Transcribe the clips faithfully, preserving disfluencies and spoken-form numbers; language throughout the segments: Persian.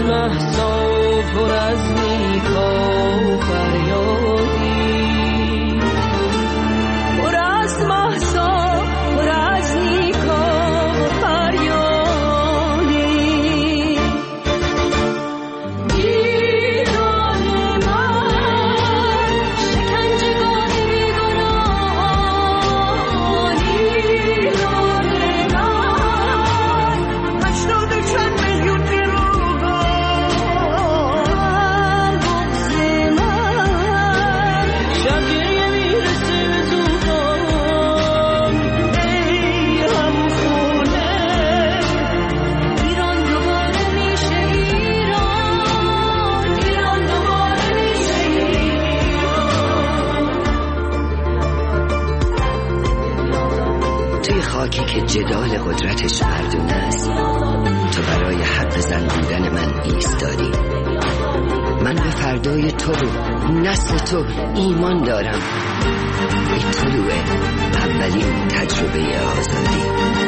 مهسا پر از نیکا و فریادی، پر از مهسا پر از نیکا و فریادی. ایران من شکنجهگاه بیگناهان، ایران من هشتاد و چند میلیون گروگان، بغض من شب گریه میرسه به طوفان. ای همخونه ایران دوباره میشه ایران، ایران دوباره میشه ایران. توی خاکی که جدال قدرتش مردونه است، تو برای حق زن بودن من ایستادی. من به فردای تو و نسل تو ایمان دارم. این طلوع اولین تجربه آزادی.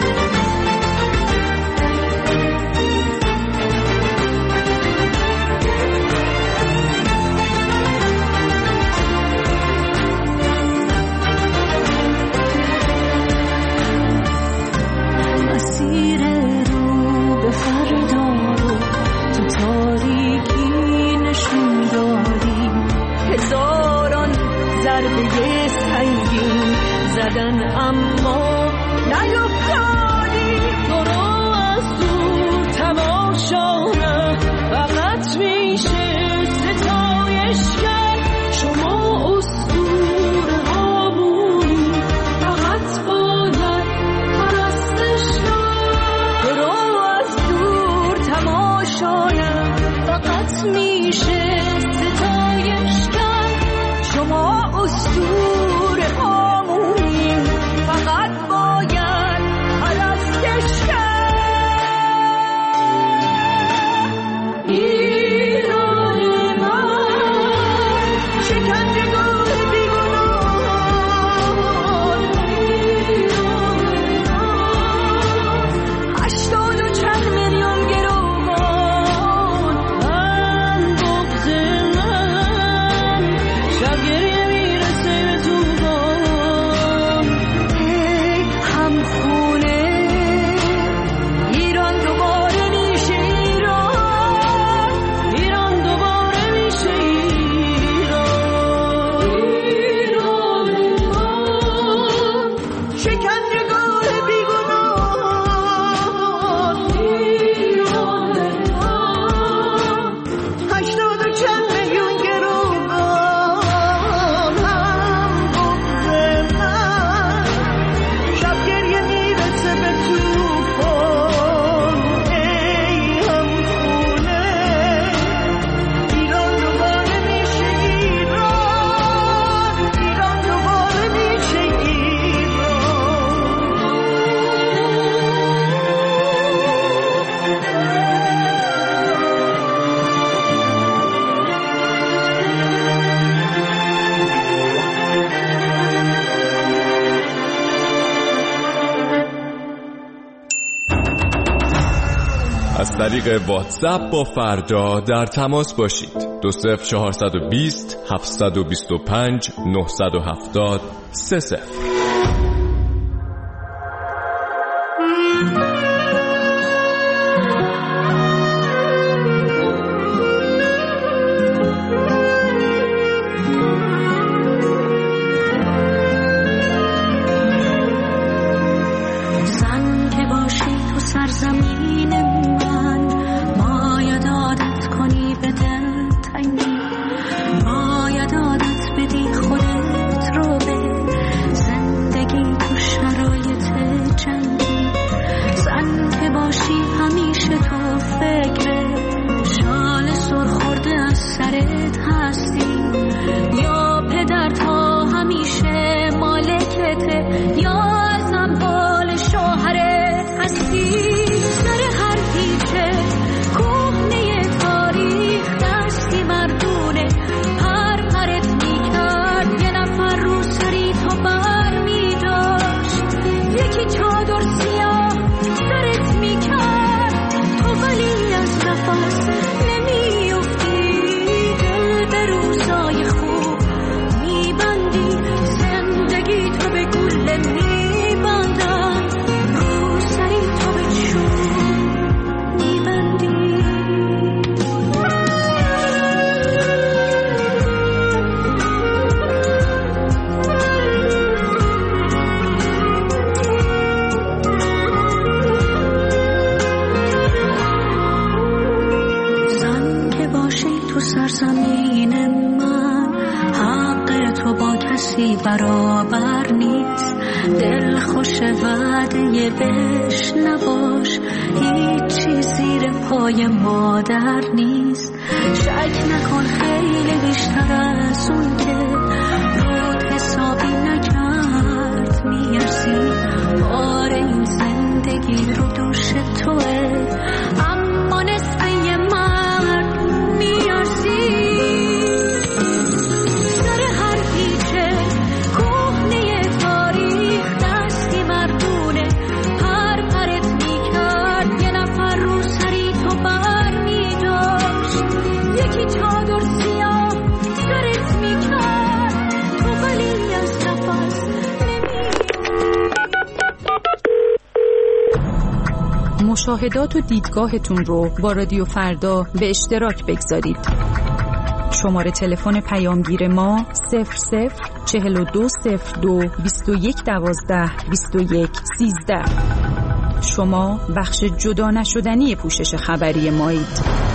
مسیر رو به فردا رو تو تاریکی نشون دادی، هزاران ضربه سنگین زدن اما نیفتادی. تو رو از دور تماشا نه فقط میشه ستایش کرد. شما اسطوره ها بودی، فقط باید پرستش کرد. تو رو از دور تماشا نه فقط میشه ستایش کرد. شما اسطوره هامونی، فقط باید پرستش کرد. ایران من شکنجهگاه بیگناهان، ایران من هشتاد و چند میلیون گروگان. من بغض من شب گریه میرسه به طوفان. ای همخونه ایران دوباره میشه ایران، ایران دوباره میشه ایران. ایران من شکنجهگاه بیگناهان، ایران من هشتاد و چند میلیون گروگان. هم بغض من شب گریه میرسه به طوفان. ای همخونه ایران دوباره میشه ایران، ایران دوباره میشه از طریق واتساپ با فردا در تماس باشید. دو صفر چهارصد و بیست هفتصد و بیست و پنج نهصد و هفتاد سه صفر. زن که باشی تو سرزمین من، باید عادت کنی به دل تنگی، باید عادت بدی خودت رو به زندگی تو شرایط جنگی. زن که باشی همیشه تو فکر شال سرخورده از سرت هستی، یا پدر تا همیشه مالکته، یا از اموال شوهرت هستی. سر هر پیچه کهنه تاریخ دستی مردونه پر پرت میکرد، یه نفر رو سری تو بر میداشت، یکی چادر سیاه سرت میکرد، تو ولی از نفس دل خوش وعده بهش نباش، هیچی زیر پای مادر نیست. شک نکن خیلی بیشتر از اون که رود حسابی نکرد میارسی، بار این زندگی رو دوش توه، اما نصف یه مرد میارسی. سر هر هیچه کهنه تاریخ دستی مردونه، هر پرت میکرد یه نفر رو سری تو بر میداشت، یکی چادر سیاه سرت میکرد تو ولی از نفس مشاهدات و دیدگاهتون رو با رادیو فردا به اشتراک بگذارید. شماره تلفن پیامگیر ما صفر صفر چهل و دو صفر دو بیست و یک دوازده بیست و یک سیزده. شما بخش جدا نشدنی پوشش خبری مایید.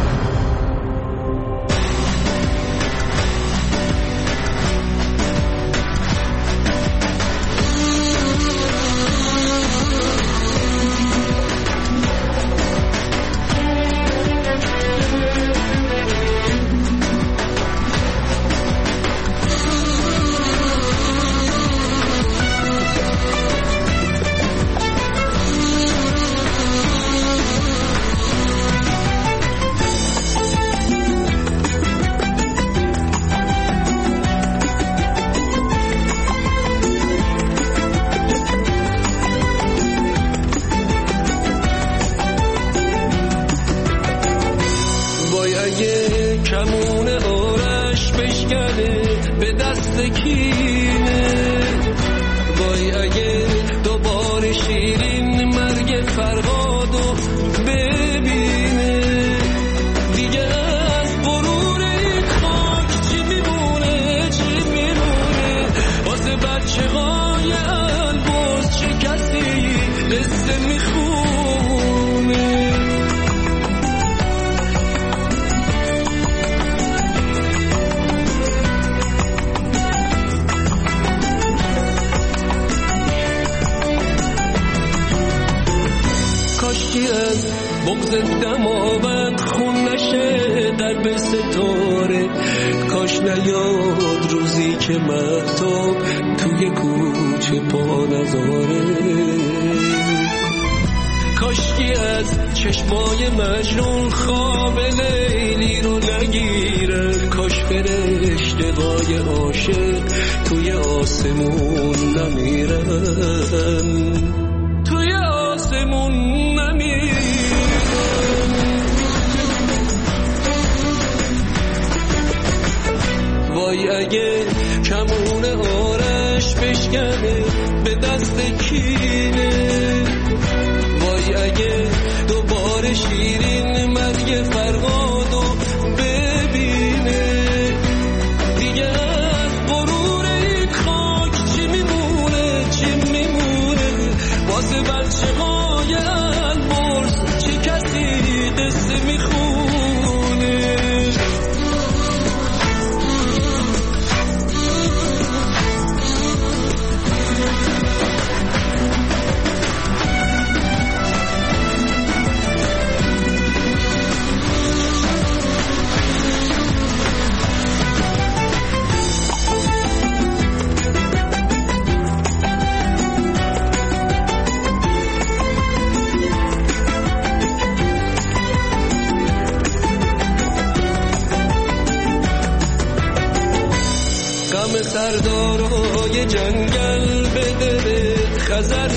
سردارای جنگل به دل خزر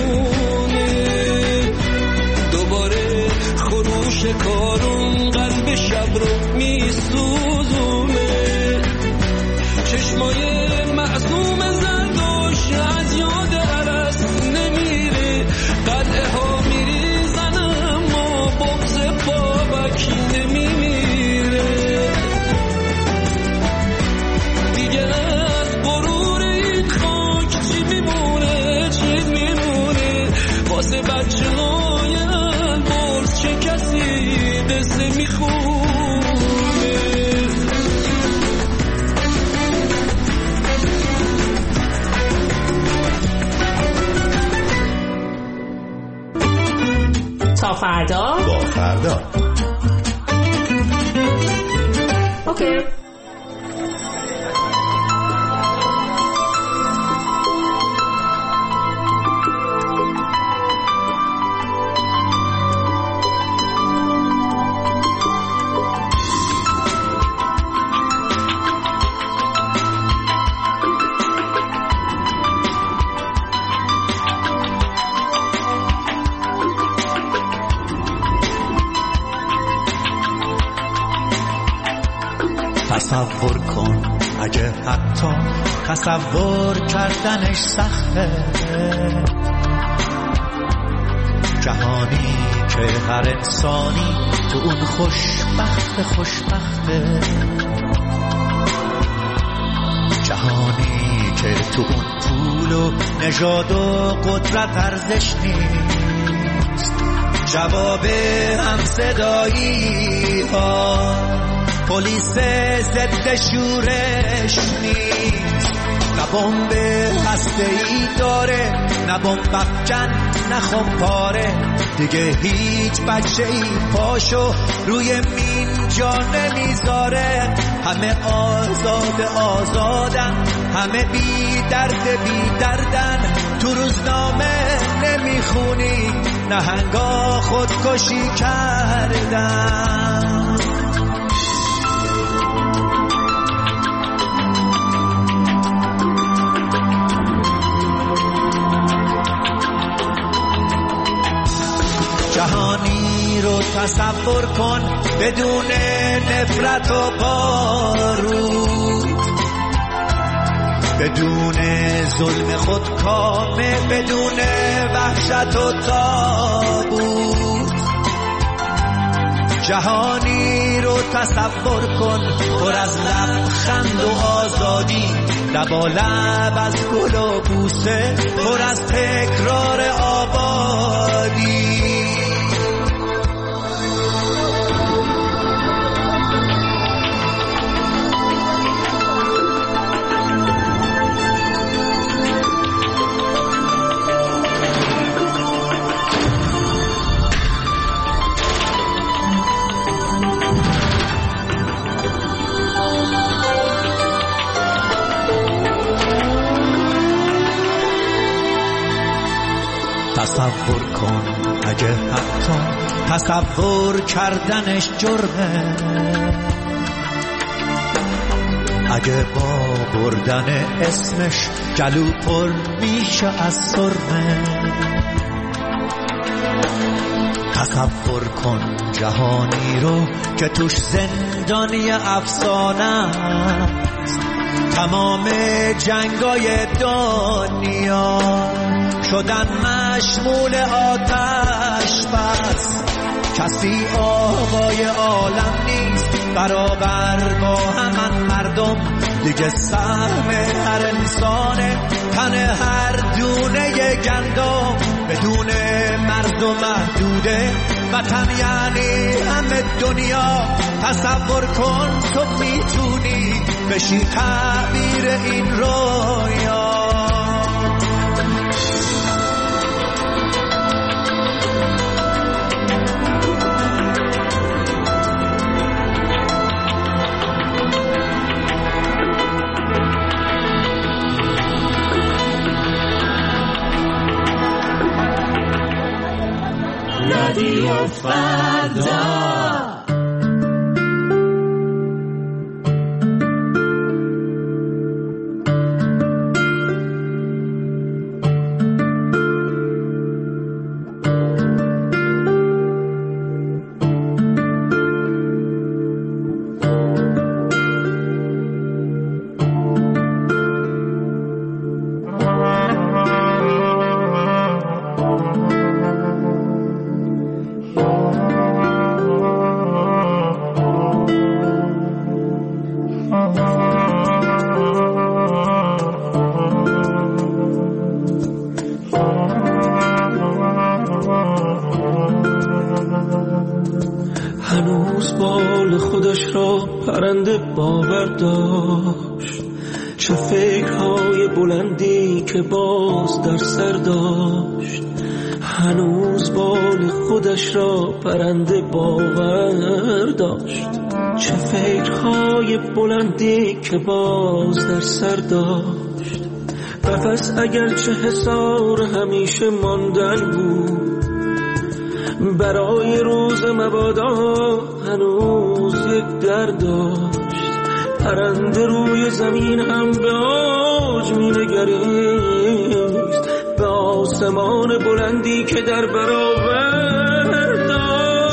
میمونه، دوباره خروش کارون قلب شب رو میسوزونه، چشمای معصوم زرداش از یاد عرس نمیره، قلعه ها میریزن اما بغض بابک نمیمیره، دیگه از غرور این خاک چی میمونه چی میمونه، واسه بچه های البرز چه کسی قصه میخونه. تا فردا با فردا. اوکی. تصور کن اگه حتی تصور کردنش سخته، جهانی که هر انسانی تو اون خوشبخت خوشبخته، جهانی که تو اون پول و نژاد و قدرت ارزش نیست، جواب هم صدایی ها پلیس ضد شورش نیست، نه بمب هسته‌ای داره نه بمب افکن نه خمپاره، دیگه هیچ بچه‌ای پاشو روی مین جا نمیذاره، همه آزاد آزادن، همه بی درد بی دردن، تو روزنامه نمیخونی نهنگا خودکشی کردن. جهانی رو تصور کن بدون نفرت و بارود، بدون ظلم خودکامه، بدون وحشت و تابوت. جهانی رو تصور کن پر از لبخند و آزادی، لبا لب از گل و بوسه، پر از تکرار آبادی. تصور کن اگه حتی تصور کردنش جرمه، اگه با بردن اسمش گلو پر میشه از سرمه. تصور کن جهانی رو که توش زندانی افسانه است، تمام جنگای دنیا شدن مشمول آتش بس، کسی آقای عالم نیست برابر با همان مردم، دیگه سهم هر انسانه تن هر دونه گندم، بدون مرز و محدوده وطن یعنی همه دنیا. تصور کن تو میتونی بشی تعبیر این رویا. رادیو فردا. پرنده باور داشت، چه فکرهای بلندی که باز در سر داشت، هنوز بال خودش را پرنده باور داشت. چه فکرهای بلندی که باز در سر داشت، قفس اگر چه حصار همیشه ماندن بود، برای روز مبادا هنوز یک در داشت. پرنده روی زمین هم به آج می نگریست، به آسمان بلندی که در برابر داشت.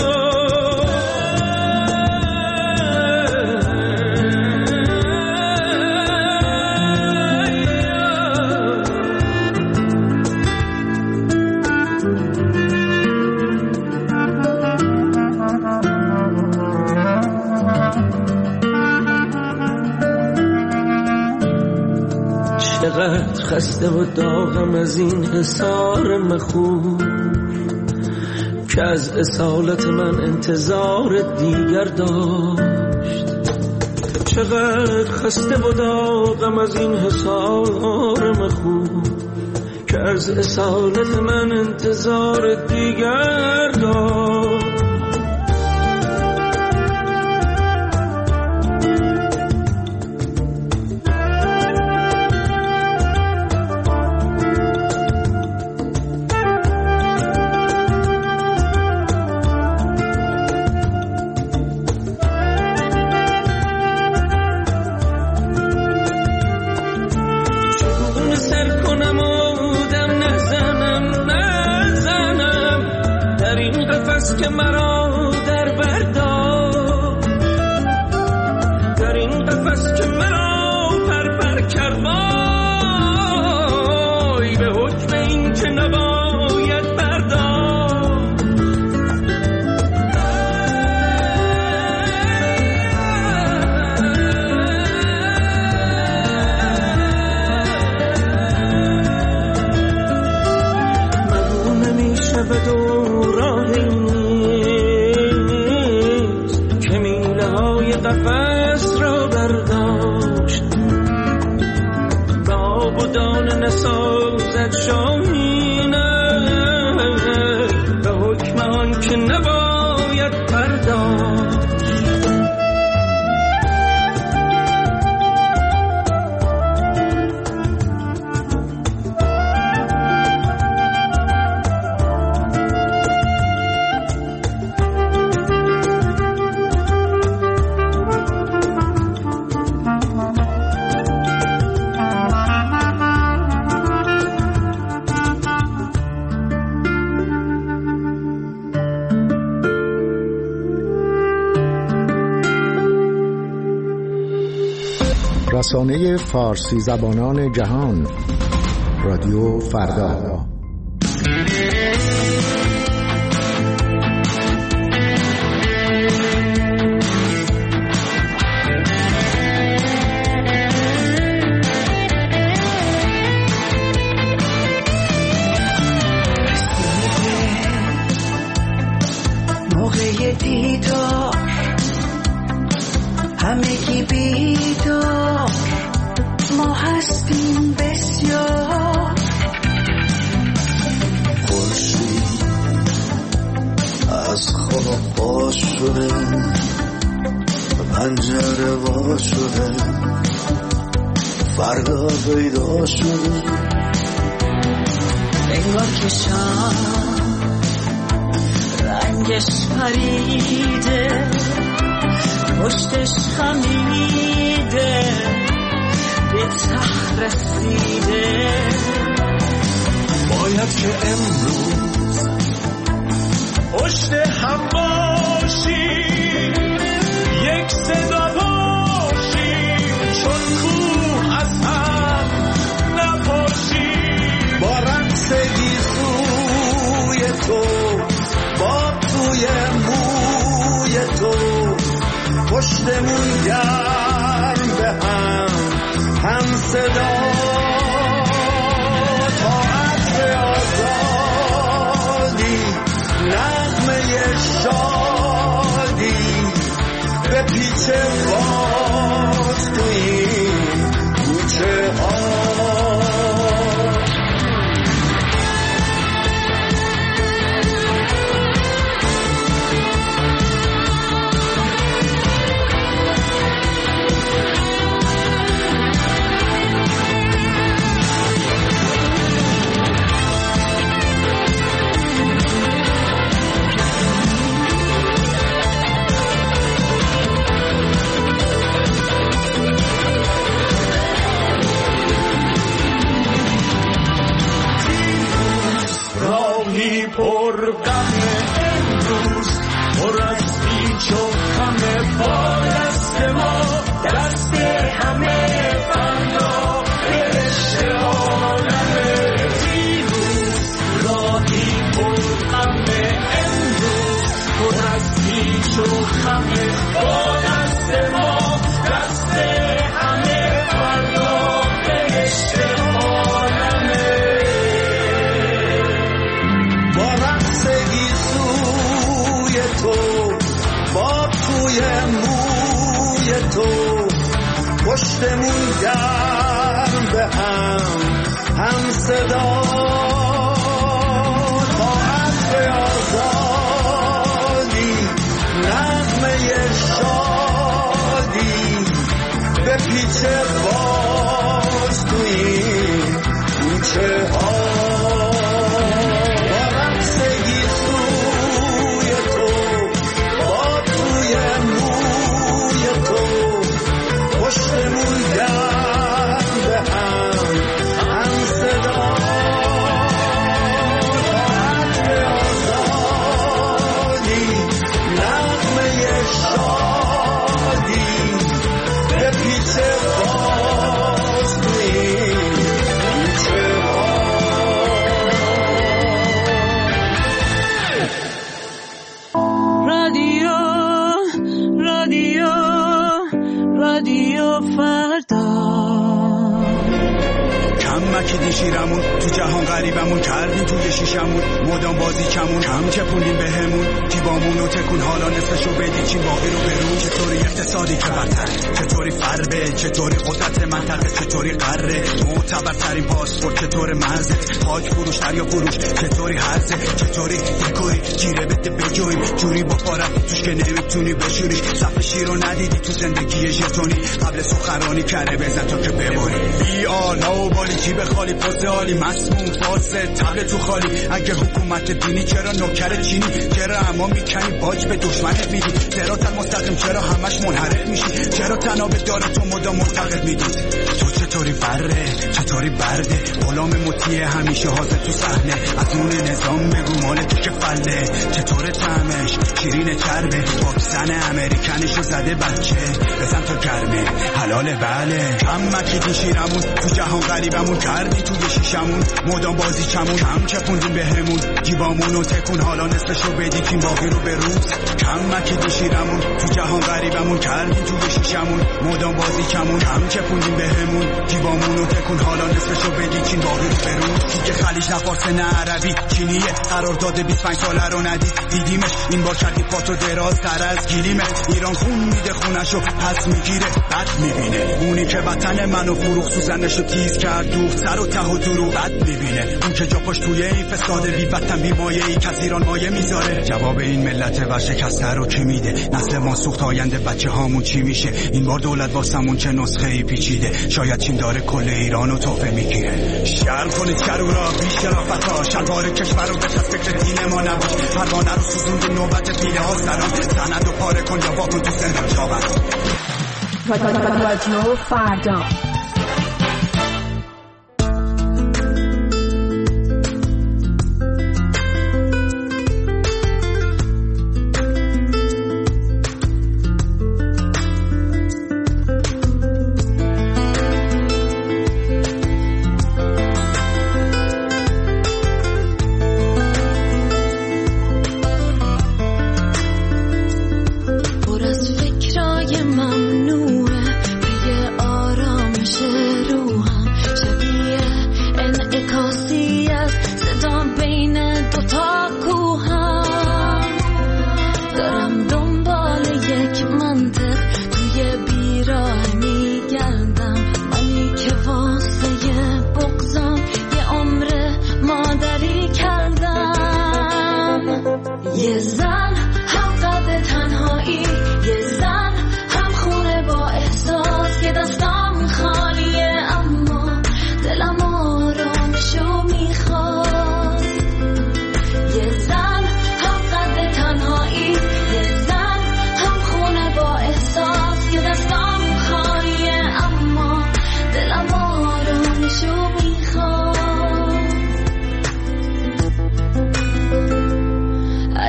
چقدر خسته و داغم از این حصار مخوف که از اصالت من انتظار دیگر داشت. چقدر خسته و داغم از این حصار مخوف که از اصالت من انتظار دیگر داشت. که مرا در برداشت، در این قفس که مرا پر پر کرد، وای به حکم این که نباید برداشت. مگو نمیشه به دوران قفس را برداشت، به آب و دانه نسازد شاهینه، به حکم آن که نباید پرداخت. رسانه فارسی زبانان جهان، رادیو فردا. موقع دیدار همگی بیدار، ما هستیم بسیار. خورشید از خواب باز شده، پنجره باز شده، فردا پیدا شده. انگار که شام رنگش پریده، پشتش خمیده، به ته رسیده. باید که امروز پشت هم باشیم، یک صدا باشیم، چون کوه از هم نپاشیم. با رقص گیسوی تو، با توی موی تو، پشتمون گرم به هم هم صدا. تا عطر آزادی، نغمه شادی، به پیچ باز توی کوچه ها. راهی پر غمه امروز پر از پیچ و خم با دست ما دست همه فردا برشته عالمه دیروز راهی پر غمه امروز پر از پیچ و خم با دست ما دست همه فردا برشته عالمه با رقص گیسوی تو با توی موی تو پشتمون گرم به هم هم صدا طاعت آزادی نغمه شادی به پیچ باز توی کوچه ها کشیدی شیرمون تو جهان غریبمون کردیم توی شیشمون مدام بازی کمون کم چپوندیم بهمون جیبامون رو تکون حالا نصفشو بدی چین باقی رو برون چطوری اقتصادی که برتر چطوری فربه چطوری قدرت منطقه چطوری قره معتبرترین پاسپورت چطور مزد خاک فروش دریا فروش چطوری هرزه چطوری دکوری جیره بده بجویم جوری با پارت توش که نمیتونی بشوریش صف شیر رو ندیدی تو زندگی ژتونی قبل سخنرانی کره بزن تا که ببری بی آلا و بالی جیب خالی پوز عالی مسموم فاسد تبل تو خالی اگه حکومت دینی چرا نوکر چینی چرا اما میکنی باج به دشمنت میدی صراط مستقیم چرا همش منحرف میشی چرا تناب داره تو مدام منتقد میدی تو چطوری بره چطوری برده غلام مطیع همیشه حاضر تو صحنه از اون نظام بگو مال تو که فله چطور طعمش شیرین چربه واکسن امریکنشو زده بچه بزن تا گرمه حلاله بله کم مکیدی شیرمون تو جهان غریبمون کردی توی شیشمون مدام بازی کمون کم چپوندیم بهمون جیبامونو تکون حالا نصفشو بدی تیم باقی رو به روز کم مکیدی شیرمون تو جهان غریبمون کردی توی شیشمون مدام بازی کمون کم چپوندیم بهمون جیبامونو تکون حالا نصفشو بدی تیم باقی رو به روز دیگه خلیج نه فارس نه عربی چینیه قرارداد بیست و پنج ساله رو ندید دیدیمش این بار کردی پاتو دراز تر از گلیمه ایران خون میده خونشو پس میگیره بد میبینه اونی که وطن منو فروخ سوزنشو تیز کرد دوخت سر و ته و دورو بد میبینه اون که جا پاش توی این فساد بی وطن بی مایه ای که از ایران مایه میذاره جواب این ملت ورشکسته رو کی میده نسل ما سوخت آینده بچه هامون چی میشه این بار دولت واسمون چه نسخه ای پیچیده شاید چین داره کل ایرانو تحفه میگیره شرم کنید کرو را بی شرافتا شلوار کشور رو بچست فکر دین ما نباش پروانه رو سوزوند نوبت پیله ها سلام سند و پاره کن یا واکن تو زندان جاور رادیو فردا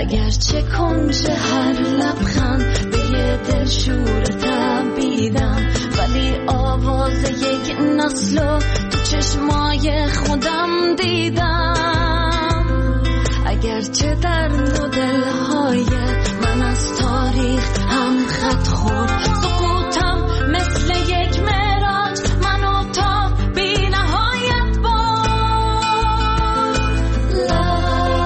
اگرچه کنج هر لبخند به یه دلشور تبیدم، ولی آواز یک نسلو تو چشمای خودم دیدم. اگرچه در مدل‌های من از تاریخ هم خط خورد، سقوطم مثل یک معراج منو تا بی نهایت برد. لا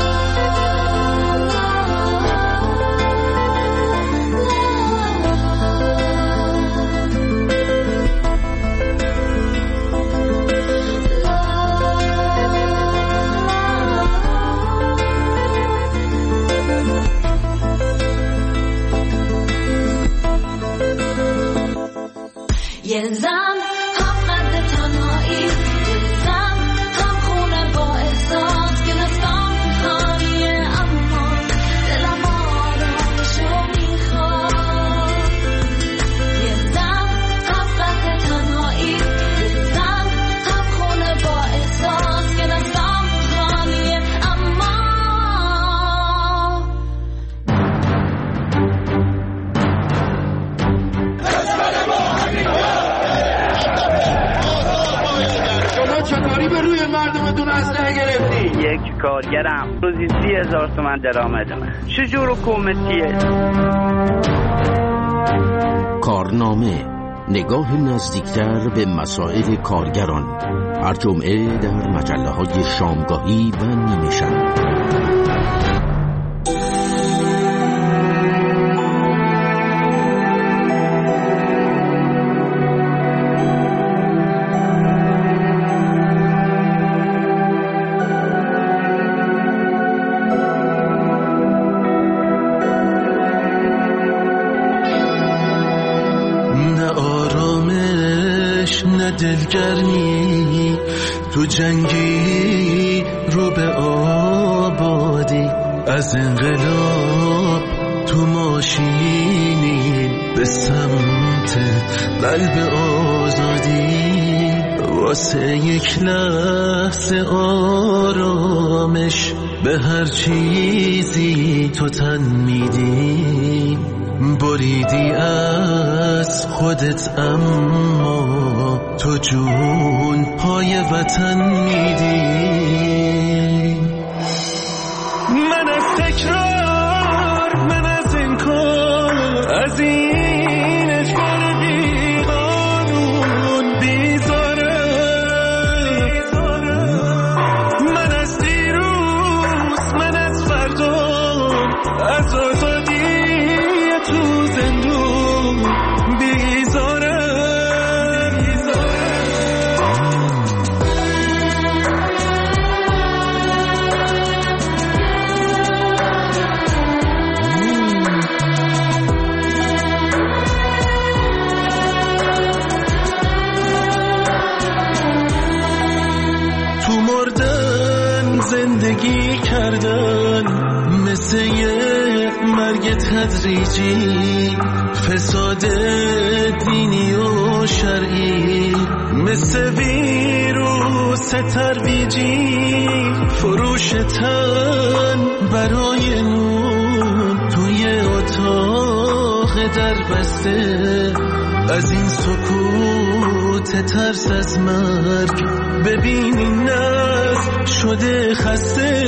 یه زن هم قد تنهایی، یه زن هم خونه با احساس که نستم خالیه، اما دلم آرامشو میخواد. یه زن هم قد تنهایی، یه زن هم خونه با احساس که نستم خالیه، اما چطوری به روی مردمتون اسلحه گرفتی؟ یک کارگرم روزی سی هزار تومن درآمد من. چجور حکومتیه؟ کارنامه، نگاه نزدیکتر به مسائل کارگران، هر جمعه در مجله های شامگاهی و نیمه شب. دلگرمی تو جنگی رو به آبادی، از انقلاب تو ماشینی به سمت قلب آزادی، واسه یک لحظه آرامش به هر چیزی تو تن میدی، بریدی از خودت اما تو جون پای وطن میدی. من از تکرار، من از انکار، از این اجبار بی قانون بیزارم. من از دیروز، من از فردا، از آزادی تو زندون بیزارم. تو مردن زندگی کردن مثل یه مرگ تدریجی، فساد دینی و شرعی مثل ویروس ترویجی، فروش تن برای نون توی اتاق در بسته، از این سکوت ترس از مرگ ببین این نسل شده خسته،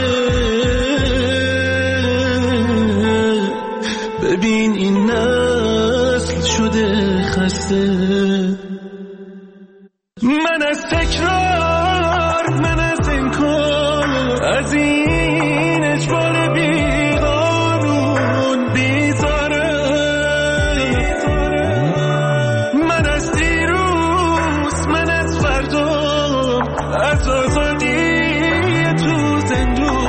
ببین این نسل شده خسته. من از تکرار، من از انکار، از این اجبار بی قانون بیزارم. من از دیروز، من از فردا، از آزادی تو زندون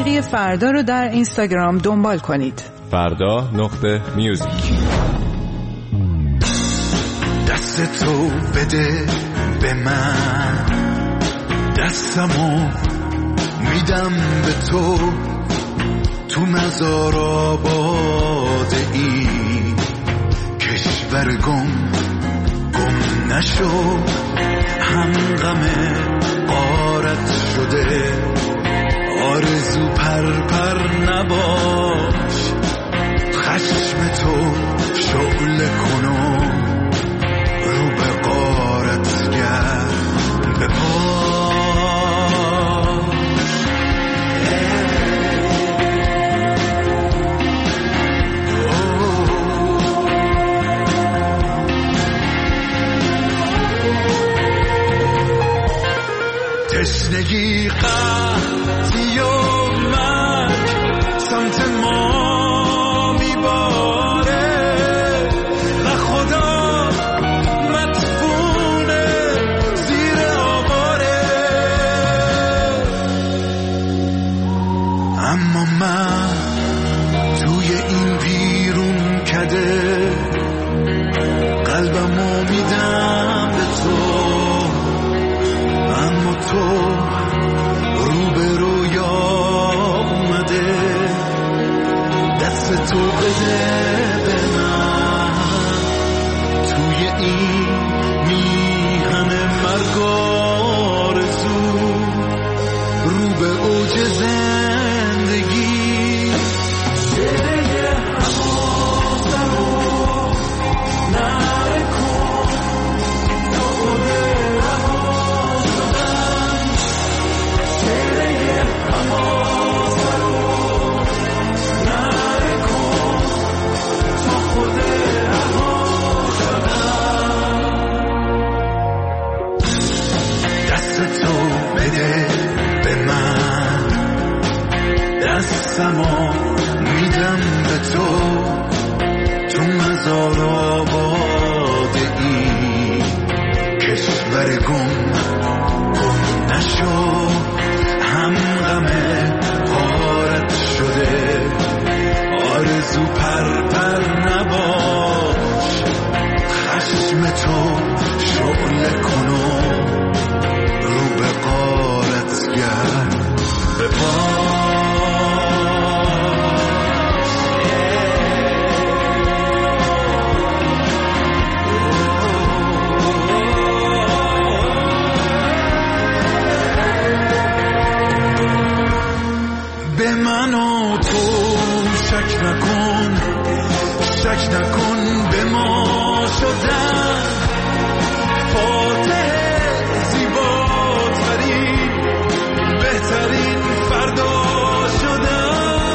موسیقی فردا رو در اینستاگرام دنبال کنید. فردا نقطه میوزیک. دست تو بده به من، دستمو میدم به تو، تو مزار آباد این کشور گم گم نشو، هم غم غارت شده آرزو پر پر نباش، خشم تو شعله کنو رو به غارت گرد به تشنگی قحطی و مرگ سمت ما میباره و خدا مدفونه زیر آواره، اما من توی این ویرون کده قلبمو میدم به تو، اما تو رو به رویا اومده، دست تو بده به من، توی این میهن مرگ آرزو رو به اوج زندگی، صدای حواسم رو نره کن تا خود دستمو میدم به تو، تو مزار آباد این کشور گم گم نشو، هم غم غارت شده آرزو پر پر نباش، خشم تو شعله کنو رو به غارت گرد به پا. به من و تو شک نکن، شک نکن به ما شدن فاتح زیباترین بهترین فردا شدن.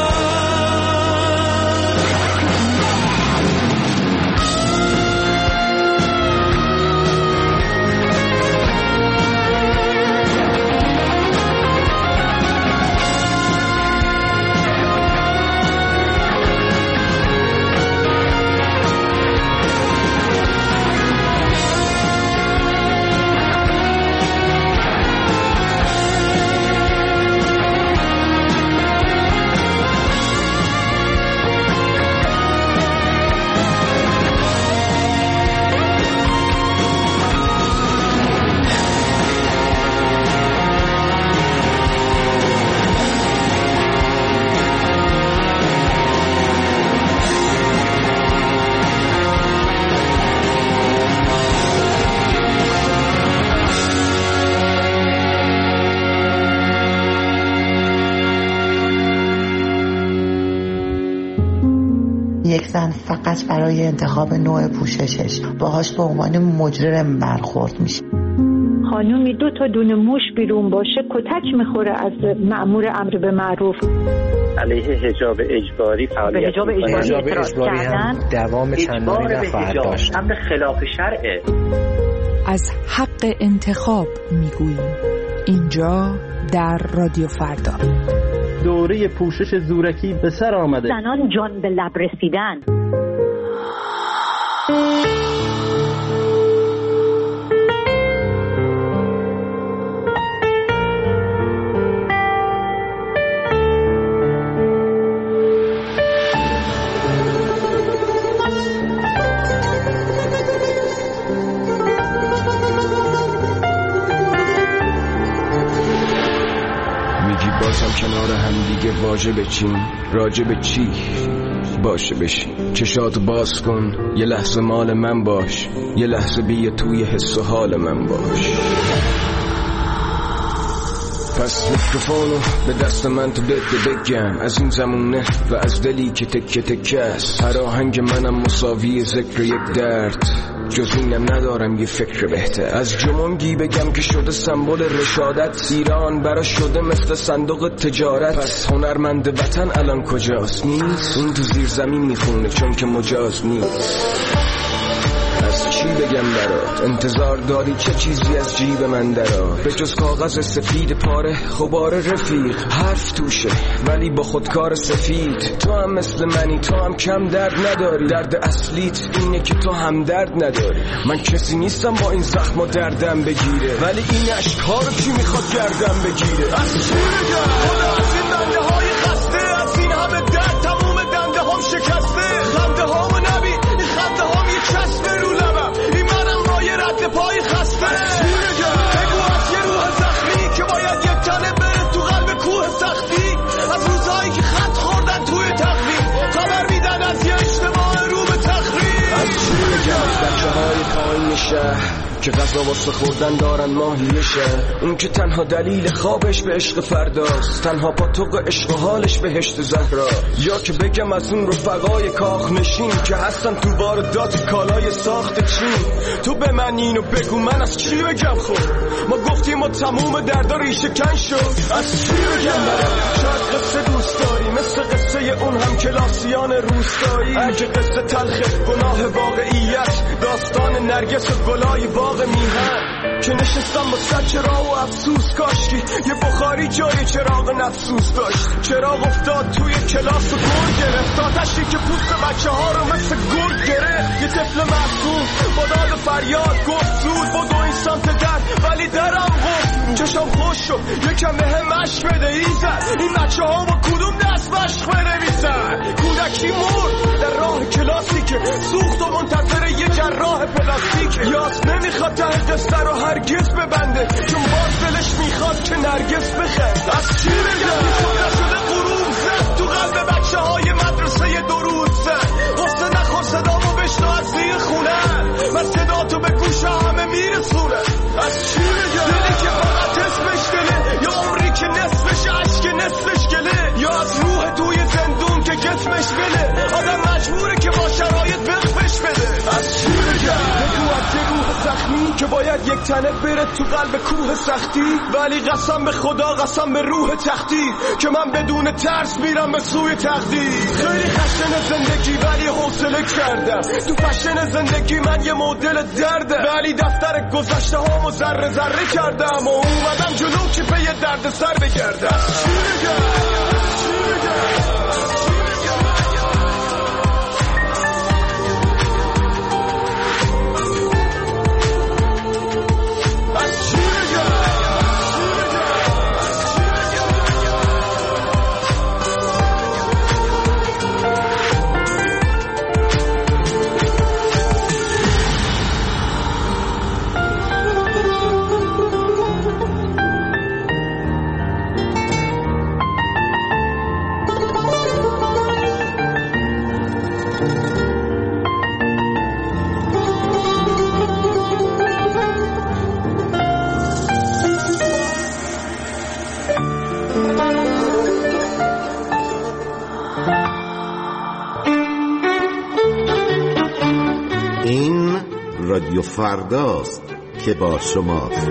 یک زن فقط برای انتخاب نوع پوششش باهاش به عنوان مجرم برخورد میشه. خانومی دو تا دونه موش بیرون باشه کتک میخوره از مأمور امر به معروف. علیه حجاب اجباری فعالیت حجاب اجباری اعتراض کردن دوام چندانی نخواهد داشت. امر خلاف شرعه. از حق انتخاب میگوییم اینجا در رادیو فردا. دوره پوشش زورکی به سر آمده. زنان جان به لب رسیدن. واژه بچین، راجع به چی باشه بشین. چشاتو باز کن، یه لحظه مال من باش، یه لحظه بیا توی حس و حال من باش. پس میکروفونو به دست من تو بده بگم از این زمونه و از دلی که تکه تکه است. هر آهنگ منم مساوی ذکر یک درد، جز اینم ندارم یه فکر بهتر. از جمونگی بگم که شده سمبل رشادت، ایران برا شده مثل صندوق تجارت. پس هنرمند وطن الان کجاست؟ نیست. اون تو زیر زمین میخونه چون که مجاز نیست. از چی بگم برات؟ انتظار داری چه چیزی از جیب من درات؟ به جز کاغذ سفید پاره غبار رفیق، حرف توشه ولی با خودکار سفید. تو هم مثل منی، تو هم کم درد نداری. درد اصلیت اینه که تو هم درد نداری. من کسی نیستم با این زخم و دردم بگیره، ولی این عشق‌ها رو کی میخواد گردم بگیره؟ از چی بگم؟ خدا از این دنده های خسته، از این همه درد تموم دنده هم شکسته. خنده هامو نبین، این خنده هام یه چسبه رو لبم، این منم با یه رد پای خسته. چی بگم؟ بگو از یه روح زخمی که باید یک تنه بره تو قلب کوه سختی. از روزهایی که خط خوردن توی تقویم، خبر میدن از یه اجتماع رو به تخریب. از چی بگم؟ از بچه های پایین شهر که غذا واسه خوردن دارن ماهیشه. اون که تنها دلیل خوابش به عشق فرداست، تنها پاتوق عشق و حالش بهشت زهرا. یا که بگم از اون رفقای کاخ نشین که هستن تو واردات کالای ساخت چین. تو به من اینو بگو من از چی بگم؟ خب ما گفتیم ما تموم دردا ریشه کن شد. از چی بگم برام؟ شاید قصه دوست داری مثل قصه اون هم کلاسیان روستایی. اگه قصه تلخه گناه واقعیت، داستان نرگس و گلای باغ میهن که نشستم با صد چراغ و افسوس. کاشکی یه بخاری جای چراغ نفسوس داشت. چراغ افتاد توی کلاس و گل گرفت، آتشی که پوست بچه ها رو مثل گل گرفت. یه طفل محصول با داد فریاد گفت زود بدو این سمت در، ولی درم گفت. چشم خوش شد یکم به هم مشق بده ایزد، این بچه ها با کدوم دست مشق بنویسن؟ کودکی مرد در راه کلاسی که سوخت و منتظر یه جراح پلاستیک. یاس نمیخواد ته قصه رو هرگز ببنده، چون باز دلش میخواد که نرگس بخند. از چی بگم؟ شده شده غروب زد تو قلب بچه های مدرسه درود زد. غصه نخور صدامو بشنو از زیر خونه، من صدا تو به گوش همه میرسونه. از چی بگم؟ دلی که فقط اسمش دله، یا عمری که نصفش عشق نصفش گله، یا از روح توی زندون که جسمش بله. آدم مجبوره که با شرایط وقفش بده. از چی بگم؟ بگو از یه روح زخمی که باید یک تنه بره تو قلب کوه سختی. ولی قسم به خدا قسم به روح تختی که من بدون ترس میرم به سوی تقدیر. خیلی خشن زندگی ولی حوصله کردم، تو پشن زندگی من یه مدل درده. ولی دفتر گذشته هامو ذره ذره کردم و اومدم جلو که به یه درد سر بگردم. چی بگم؟ چی بگم؟ رادیو فرداست که با شماست.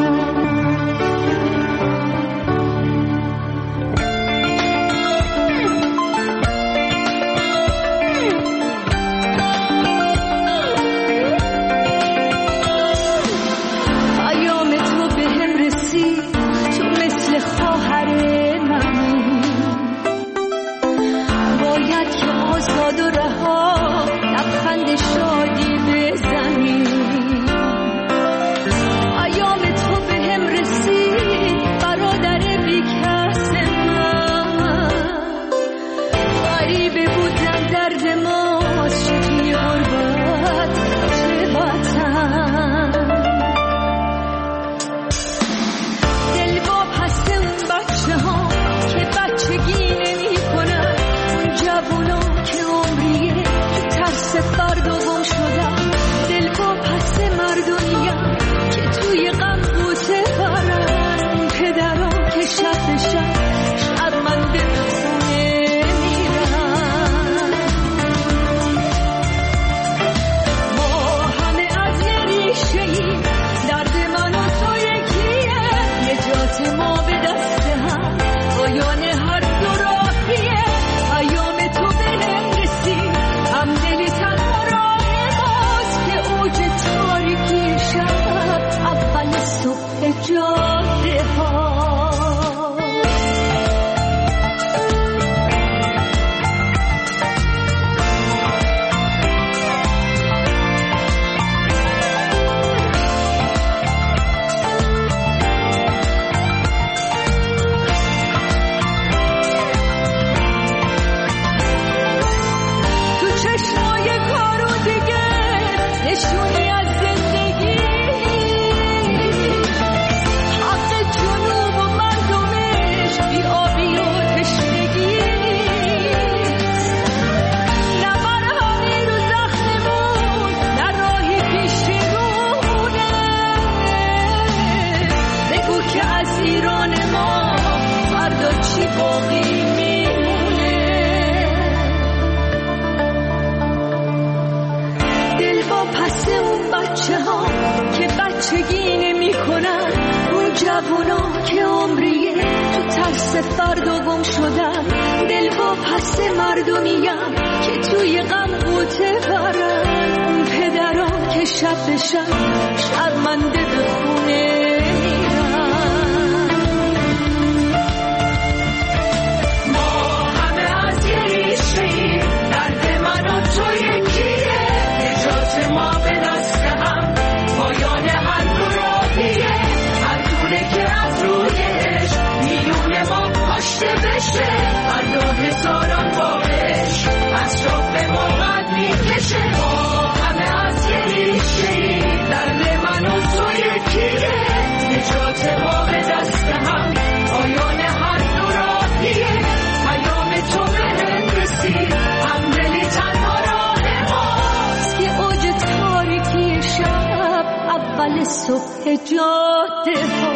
پیام تو به هم رسید، تو مثل خواهر من باید که آزاد و رها لبخند شادی بزنی. پیام تو به هم رسید برادر بیکس من، غریبه بودم درد ماست، چه توی غربت چه وطن. دل با پس اون بچه ها که بچگی پس اون بچه ها که بچگی نمی کنن، اون جوونا که عمریه تو ترس فردا گم شدن، دل و پس مردمیم که توی غم قوطه برن، اون پدران که شب به شب شرمنده به خونه هزاران بارش از شب به موقت میکشه، ما همه از یه ریشه‌ای، درد من و تو یکیه، نجات ما به دست هم، پایان هر دو راهیه، پیام تو بهم رسید، همدلی تنها راه ماست، که اوج تاریکی شب اول صبح جاده ها.